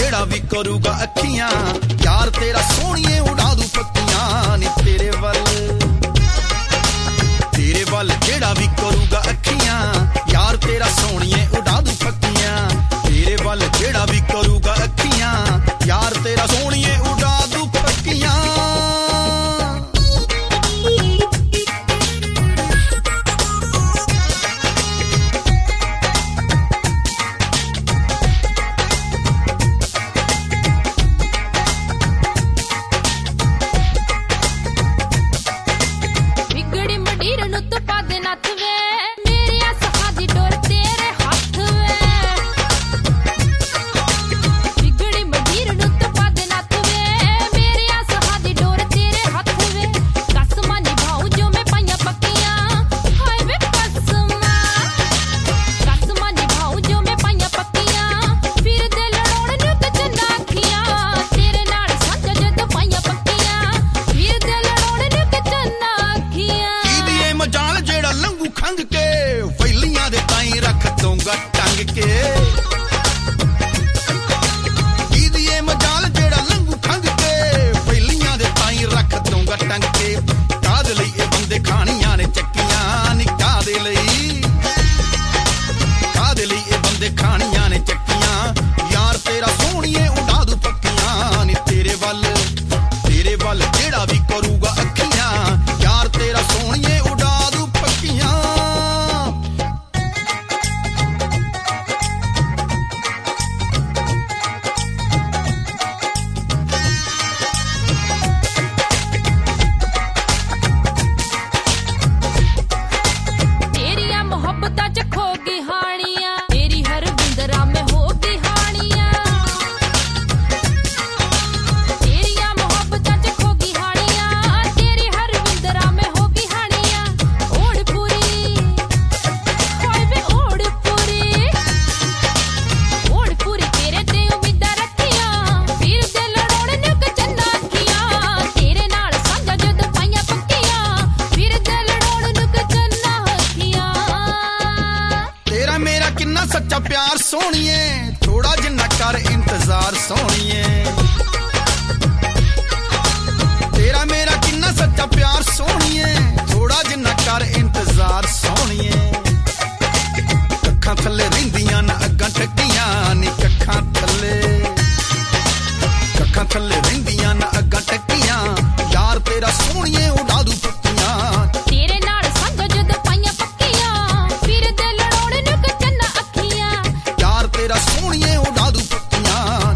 जेड़ा भी करूगा अखियां यार तेरा सोहणिए उड़ा दूं पक्कियां नी तेरे वल जेड़ा भी करूगा अखियां यार तेरा सोहणिए उड़ा दूं पक्कियां तेरे वल जेड़ा भी करूगा अखियां यार तेरा सोहणिए उड़ा दूं पक्कियां सच्चा प्यार सोहणिए थोड़ा जिन्ना कर इंतजार सोहणिए तेरा मेरा किन्ना सच्चा प्यार सोहणिए थोड़ा जिन्ना कर इंतजार सोहणिए कक्खां थल्ले रहिंदियां ना अग्गां टक्कियां नी कक्खां थल्ले रहिंदियां ना अग्गां टक्कियां यार तेरा सोहणिए उड़ा दूं पक्कियां तेरे नाल संग जद पाइयां पक्कियां फिर दिल लड़ाउण नु कचन्ना अखियां यार तेरा सोहणिए उड़ा दूं पक्कियां